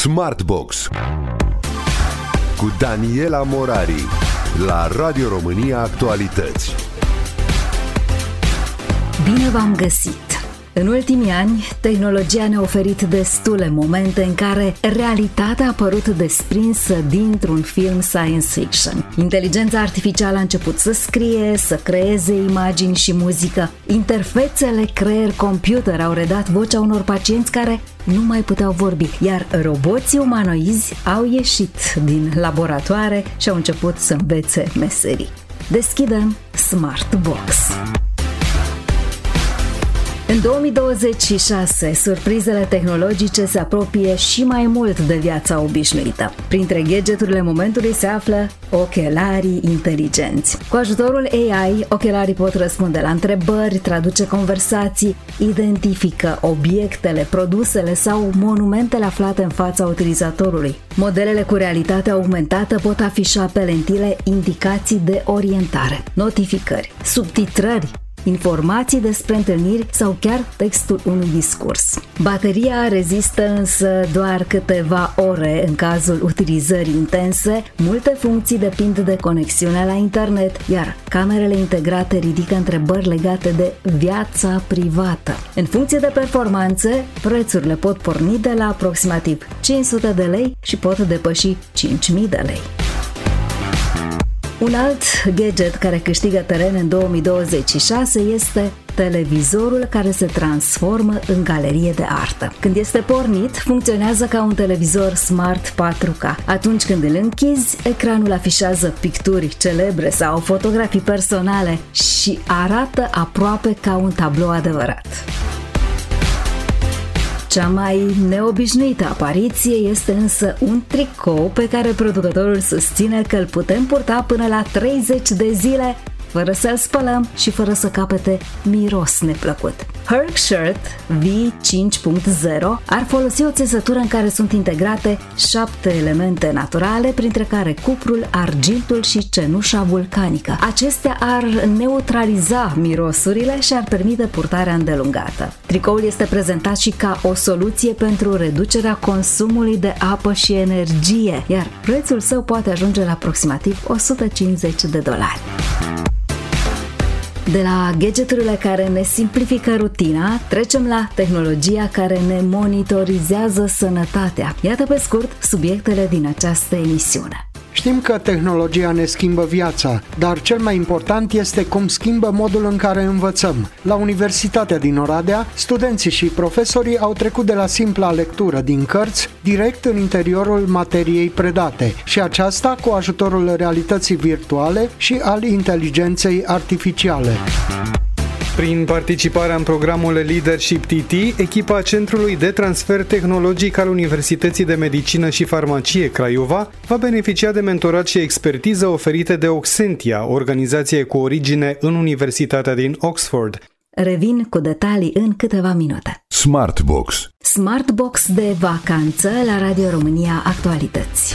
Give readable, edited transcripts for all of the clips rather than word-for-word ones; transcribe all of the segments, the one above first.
Smartbox cu Daniela Morari la Radio România Actualități. Bine v-am găsit! În ultimii ani, tehnologia ne-a oferit destule momente în care realitatea a părut desprinsă dintr-un film science fiction. Inteligența artificială a început să scrie, să creeze imagini și muzică. Interfețele creier-computer au redat vocea unor pacienți care nu mai puteau vorbi, iar roboții umanoizi au ieșit din laboratoare și au început să învețe meserii. Deschidem Smartbox. În 2026, surprizele tehnologice se apropie și mai mult de viața obișnuită. Printre gadgeturile momentului se află ochelarii inteligenți. Cu ajutorul AI, ochelarii pot răspunde la întrebări, traduce conversații, identifică obiectele, produsele sau monumentele aflate în fața utilizatorului. Modelele cu realitate augmentată pot afișa pe lentile indicații de orientare, notificări, subtitrări, informații despre întâlniri sau chiar textul unui discurs. Bateria rezistă însă doar câteva ore în cazul utilizării intense, multe funcții depind de conexiunea la internet, iar camerele integrate ridică întrebări legate de viața privată. În funcție de performanțe, prețurile pot porni de la aproximativ 500 de lei și pot depăși 5.000 de lei. Un alt gadget care câștigă teren în 2026 este televizorul care se transformă în galerie de artă. Când este pornit, funcționează ca un televizor smart 4K. Atunci când îl închizi, ecranul afișează picturi celebre sau fotografii personale și arată aproape ca un tablou adevărat. Cea mai neobișnuită apariție este însă un tricou pe care producătorul susține că îl putem purta până la 30 de zile fără să-l spălăm și fără să capete miros neplăcut. Herc Shirt V5.0 ar folosi o țesătură în care sunt integrate 7 elemente naturale, printre care cuprul, argintul și cenușa vulcanică. Acestea ar neutraliza mirosurile și ar permite purtarea îndelungată. Tricoul este prezentat și ca o soluție pentru reducerea consumului de apă și energie, iar prețul său poate ajunge la aproximativ $150. De la gadgeturile care ne simplifică rutina, trecem la tehnologia care ne monitorizează sănătatea. Iată pe scurt subiectele din această emisiune. Știm că tehnologia ne schimbă viața, dar cel mai important este cum schimbă modul în care învățăm. La Universitatea din Oradea, studenții și profesorii au trecut de la simpla lectură din cărți direct în interiorul materiei predate, și aceasta cu ajutorul realității virtuale și al inteligenței artificiale. Prin participarea în programul Leadership TT, echipa Centrului de Transfer Tehnologic al Universității de Medicină și Farmacie Craiova va beneficia de mentorat și expertiză oferite de Oxentia, organizație cu origine în Universitatea din Oxford. Revin cu detalii în câteva minute. Smartbox. Smartbox de vacanță la Radio România Actualități.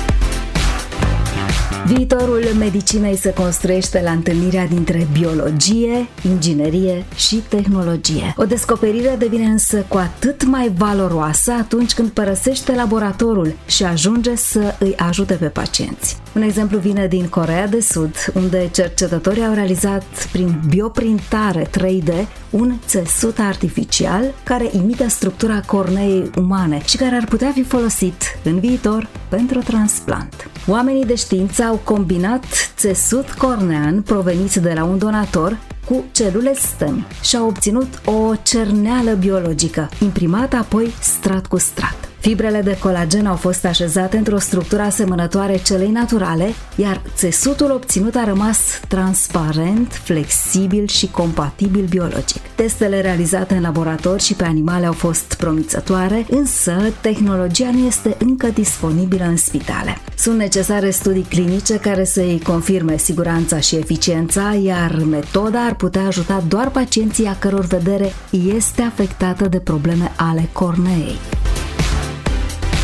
Viitorul medicinei se construiește la întâlnirea dintre biologie, inginerie și tehnologie. O descoperire devine însă cu atât mai valoroasă atunci când părăsește laboratorul și ajunge să îi ajute pe pacienți. Un exemplu vine din Coreea de Sud, unde cercetătorii au realizat prin bioprintare 3D un țesut artificial care imită structura corneei umane și care ar putea fi folosit în viitor pentru transplant. Oamenii de știință au combinat țesut cornean provenit de la un donator cu celule stem și au obținut o cerneală biologică, imprimată apoi strat cu strat. Fibrele de colagen au fost așezate într-o structură asemănătoare celei naturale, iar țesutul obținut a rămas transparent, flexibil și compatibil biologic. Testele realizate în laborator și pe animale au fost promițătoare, însă tehnologia nu este încă disponibilă în spitale. Sunt necesare studii clinice care să-i confirme siguranța și eficiența, iar metoda ar putea ajuta doar pacienții a căror vedere este afectată de probleme ale corneei.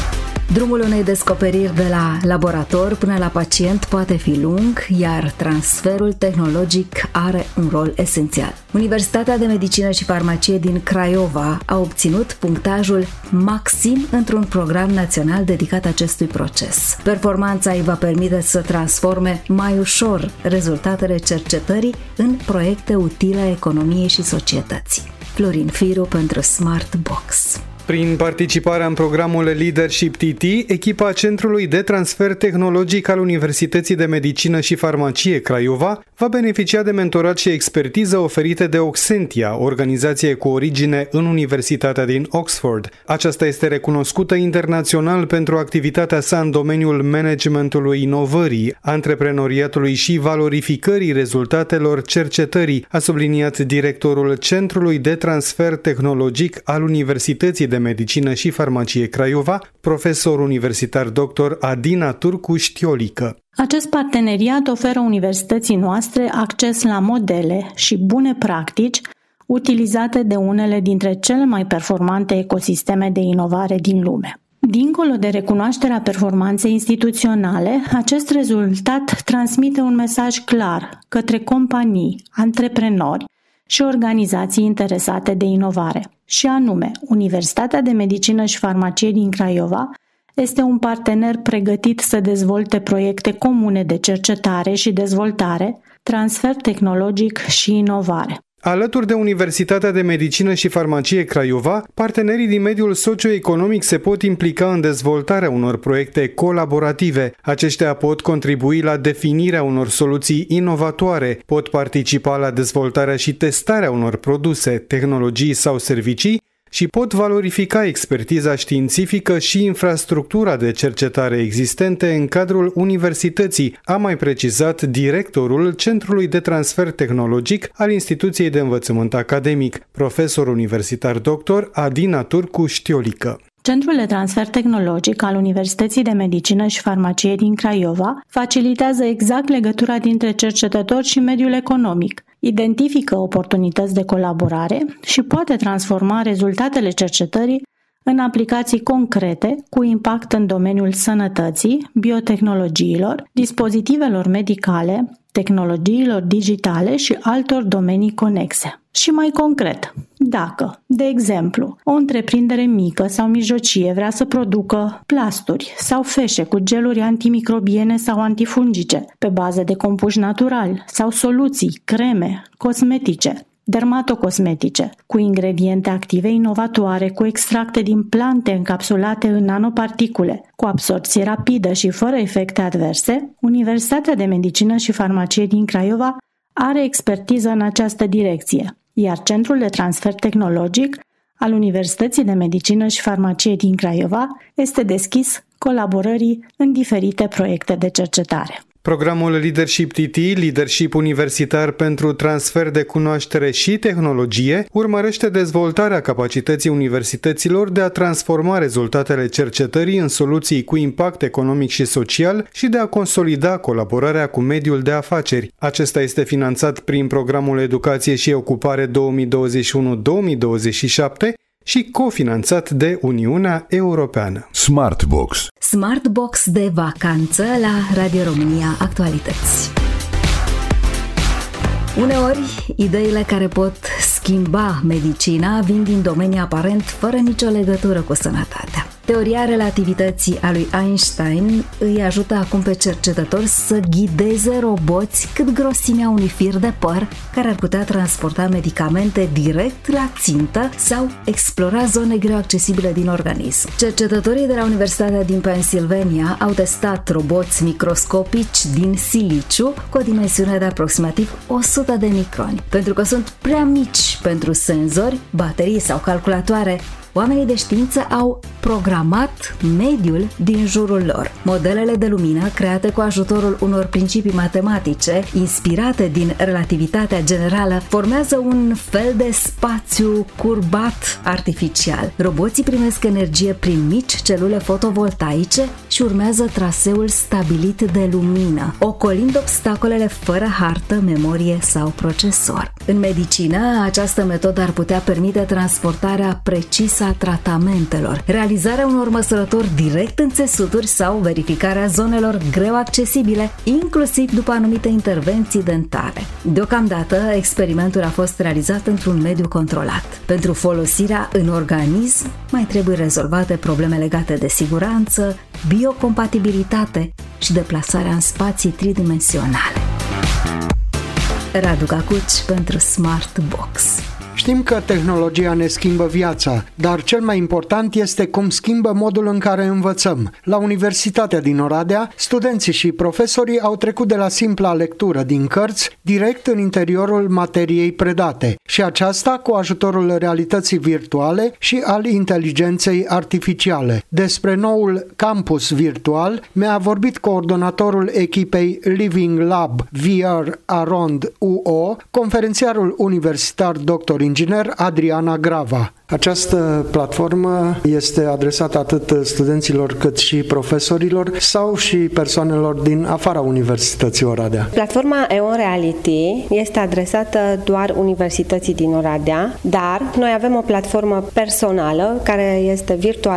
Drumul unei descoperiri de la laborator până la pacient poate fi lung, iar transferul tehnologic are un rol esențial. Universitatea de Medicină și Farmacie din Craiova a obținut punctajul maxim într-un program național dedicat acestui proces. Performanța îi va permite să transforme mai ușor rezultatele cercetării în proiecte utile economiei și societății. Florin Firu pentru Smart Box. Prin participarea în programul Leadership TT, echipa Centrului de Transfer Tehnologic al Universității de Medicină și Farmacie Craiova va beneficia de mentorat și expertiză oferite de Oxentia, organizație cu origine în Universitatea din Oxford. Aceasta este recunoscută internațional pentru activitatea sa în domeniul managementului inovării, antreprenoriatului și valorificării rezultatelor cercetării, a subliniat directorul Centrului de Transfer Tehnologic al Universității de Medicină și Farmacie Craiova, profesor universitar dr. Adina Turcu Știolică. Acest parteneriat oferă universității noastre acces la modele și bune practici utilizate de unele dintre cele mai performante ecosisteme de inovare din lume. Dincolo de recunoașterea performanței instituționale, acest rezultat transmite un mesaj clar către companii, antreprenori și organizații interesate de inovare. Și anume, Universitatea de Medicină și Farmacie din Craiova este un partener pregătit să dezvolte proiecte comune de cercetare și dezvoltare, transfer tehnologic și inovare. Alături de Universitatea de Medicină și Farmacie Craiova, partenerii din mediul socioeconomic se pot implica în dezvoltarea unor proiecte colaborative. Aceștia pot contribui la definirea unor soluții inovatoare, pot participa la dezvoltarea și testarea unor produse, tehnologii sau servicii și pot valorifica expertiza științifică și infrastructura de cercetare existente în cadrul universității, a mai precizat directorul Centrului de Transfer Tehnologic al Instituției de Învățământ Academic, profesor universitar dr. Adina Turcu Știolică. Centrul de Transfer Tehnologic al Universității de Medicină și Farmacie din Craiova facilitează exact legătura dintre cercetători și mediul economic, identifică oportunități de colaborare și poate transforma rezultatele cercetării în aplicații concrete cu impact în domeniul sănătății, biotehnologiilor, dispozitivelor medicale, tehnologiilor digitale și altor domenii conexe. Și mai concret, dacă, de exemplu, o întreprindere mică sau mijlocie vrea să producă plasturi sau feșe cu geluri antimicrobiene sau antifungice pe bază de compuși natural sau soluții, creme, cosmetice, dermatocosmetice, cu ingrediente active inovatoare, cu extracte din plante încapsulate în nanoparticule, cu absorbție rapidă și fără efecte adverse, Universitatea de Medicină și Farmacie din Craiova are expertiză în această direcție, iar Centrul de Transfer Tehnologic al Universității de Medicină și Farmacie din Craiova este deschis colaborării în diferite proiecte de cercetare. Programul Leadership TT, Leadership Universitar pentru Transfer de Cunoaștere și Tehnologie, urmărește dezvoltarea capacității universităților de a transforma rezultatele cercetării în soluții cu impact economic și social și de a consolida colaborarea cu mediul de afaceri. Acesta este finanțat prin Programul Educație și Ocupare 2021-2027 și cofinanțat de Uniunea Europeană. Smartbox. Smartbox de vacanță la Radio România Actualități. Uneori, ideile care pot schimba medicina vin din domenii aparent fără nicio legătură cu sănătatea. Teoria relativității a lui Einstein îi ajută acum pe cercetători să ghideze roboți cât grosimea unui fir de păr care ar putea transporta medicamente direct la țintă sau explora zone greu accesibile din organism. Cercetătorii de la Universitatea din Pennsylvania au testat roboți microscopici din siliciu cu o dimensiune de aproximativ 100 de microni. Pentru că sunt prea mici pentru senzori, baterii sau calculatoare, oamenii de știință au programat mediul din jurul lor. Modelele de lumină, create cu ajutorul unor principii matematice, inspirate din relativitatea generală, formează un fel de spațiu curbat artificial. Roboții primesc energie prin mici celule fotovoltaice și și urmează traseul stabilit de lumină, ocolind obstacolele fără hartă, memorie sau procesor. În medicină, această metodă ar putea permite transportarea precisă a tratamentelor, realizarea unor măsurători direct în țesuturi sau verificarea zonelor greu accesibile, inclusiv după anumite intervenții dentare. Deocamdată, experimentul a fost realizat într-un mediu controlat. Pentru folosirea în organism, mai trebuie rezolvate probleme legate de siguranță, biocompatibilitate și deplasarea în spații tridimensionale. Radu Gacuci pentru Smart Box. Știm că tehnologia ne schimbă viața, dar cel mai important este cum schimbă modul în care învățăm. La Universitatea din Oradea, studenții și profesorii au trecut de la simpla lectură din cărți direct în interiorul materiei predate, și aceasta cu ajutorul realității virtuale și al inteligenței artificiale. Despre noul campus virtual mi-a vorbit coordonatorul echipei Living Lab VR Around UO, conferențiarul universitar dr. inginer Adriana Grava. Această platformă este adresată atât studenților cât și profesorilor sau și persoanelor din afara Universității Oradea. Platforma EON Reality este adresată doar Universității din Oradea, dar noi avem o platformă personală care este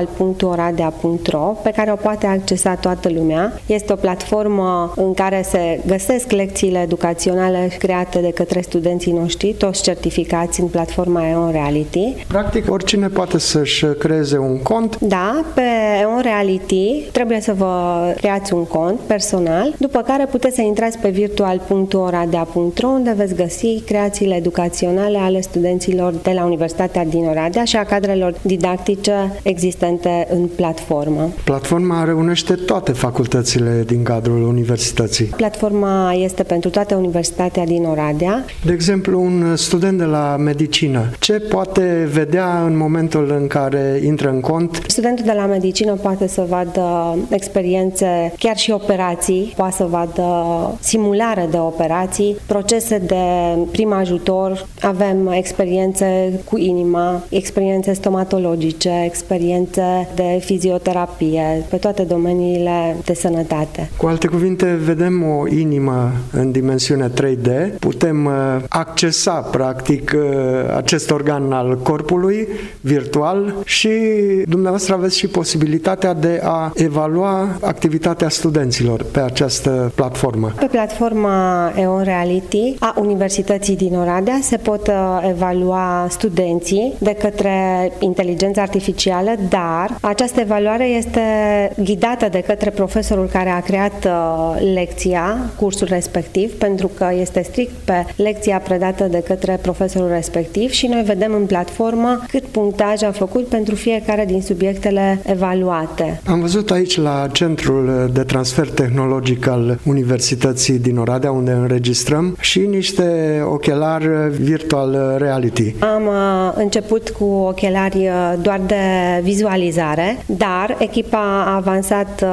virtual.oradea.ro, pe care o poate accesa toată lumea. Este o platformă în care se găsesc lecțiile educaționale create de către studenții noștri, toți certificați în platforma EON Reality. Practic, oricine poate să-și creeze un cont. Da, pe EON Reality trebuie să vă creați un cont personal, după care puteți să intrați pe virtual.oradea.ro, unde veți găsi creațiile educaționale ale studenților de la Universitatea din Oradea și a cadrelor didactice existente în platformă. Platforma reunește toate facultățile din cadrul universității. Platforma este pentru toată Universitatea din Oradea. De exemplu, un student de la medicină, ce poate vedea în momentul în care intră în cont? Studentul de la medicină poate să vadă experiențe, chiar și operații, poate să vadă simulare de operații, procese de prim ajutor, avem experiențe cu inima, experiențe stomatologice, experiențe de fizioterapie, pe toate domeniile de sănătate. Cu alte cuvinte, vedem o inimă în dimensiune 3D, putem accesa practic acest organ al corpului virtual și dumneavoastră aveți și posibilitatea de a evalua activitatea studenților pe această platformă. Pe platforma EON Reality a Universității din Oradea se pot evalua studenții de către inteligența artificială, dar această evaluare este ghidată de către profesorul care a creat lecția, cursul respectiv, pentru că este strict pe lecția predată de către profesorul respectiv și noi vedem în platformă cât punctaj a făcut pentru fiecare din subiectele evaluate. Am văzut aici la Centrul de Transfer Tehnologic al Universității din Oradea, unde înregistrăm, și niște ochelari virtual reality. Am început cu ochelari doar de vizualizare, dar echipa a avansat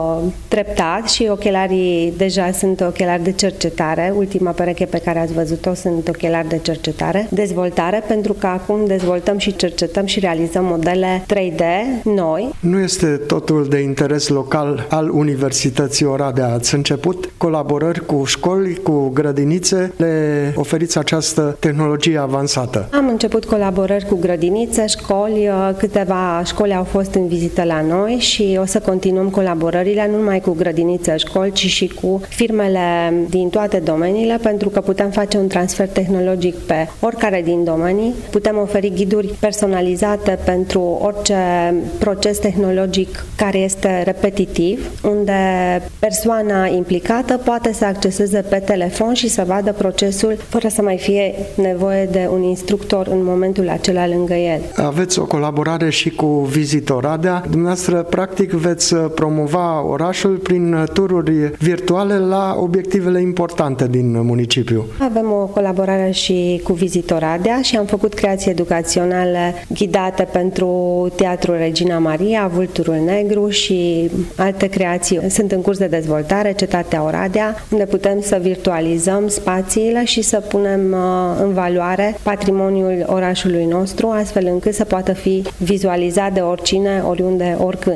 treptat și ochelarii deja sunt ochelari de cercetare. Ultima pereche pe care ați văzut-o sunt ochelari de cercetare, dezvoltare, pentru că acum dezvoltăm și cercetăm și realizăm modele 3D noi. Nu este totul de interes local al Universității Oradea. Ați început colaborări cu școli, cu grădinițe, le oferiți această tehnologie avansată. Am început colaborări cu grădinițe, școli, câteva școli au fost în vizită la noi și o să continuăm colaborările nu numai cu grădinițe, școli, ci și cu firmele din toate domeniile, pentru că putem face un transfer tehnologic pe oricare din domenii, putem oferi ghiduri personalizate pentru orice proces tehnologic care este repetitiv, unde persoana implicată poate să acceseze pe telefon și să vadă procesul fără să mai fie nevoie de un instructor în momentul acela lângă el. Aveți o colaborare și cu Visit Oradea. Dumneavoastră, practic, veți promova orașul prin tururi virtuale la obiectivele importante din municipiu. Avem o colaborare și cu Visit Oradea și am făcut creații educaționale ghidate pentru Teatrul Regina Maria, Vulturul Negru și alte creații. Sunt în curs de dezvoltare, Cetatea Oradea, unde putem să virtualizăm spațiile și să punem în valoare patrimoniul orașului nostru, astfel încât să poată fi vizualizat de oricine, oriunde, oricând.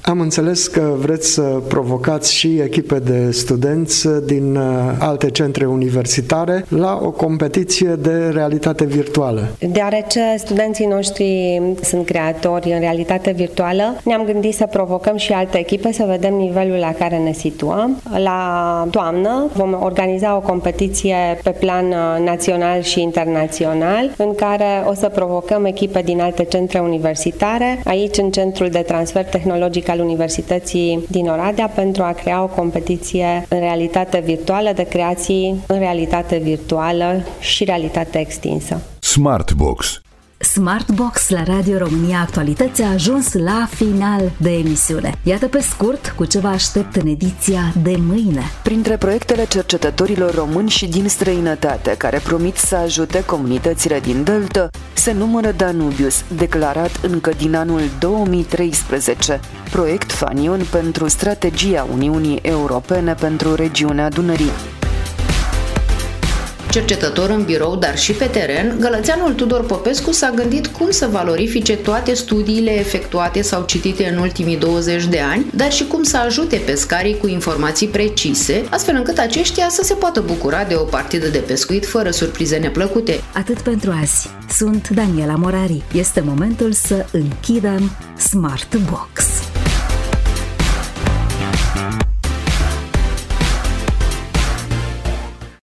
Am înțeles că vreți să provocați și echipe de studenți din alte centre universitare la o competiție de realitate virtuală. Deoarece studenții noștri sunt creatori în realitate virtuală, ne-am gândit să provocăm și alte echipe să vedem nivelul la care ne situăm. La toamnă vom organiza o competiție pe plan național și internațional, în care o să provocăm echipe din alte centre universitare, aici în Centrul de Transfer Tehnologic al Universității din Oradea, pentru a crea o competiție în realitate virtuală de creații în realitate virtuală și realitate extinsă. Smartbox. Smartbox la Radio România Actualități a ajuns la final de emisiune. Iată pe scurt cu ce vă aștept în ediția de mâine. Printre proiectele cercetătorilor români și din străinătate care promit să ajute comunitățile din Delta se numără Danubius, declarat încă din anul 2013, proiect fanion pentru strategia Uniunii Europene pentru regiunea Dunării. Cercetător în birou, dar și pe teren, gălățeanul Tudor Popescu s-a gândit cum să valorifice toate studiile efectuate sau citite în ultimii 20 de ani, dar și cum să ajute pescarii cu informații precise, astfel încât aceștia să se poată bucura de o partidă de pescuit fără surprize neplăcute. Atât pentru azi. Sunt Daniela Morari. Este momentul să închidem Smartbox.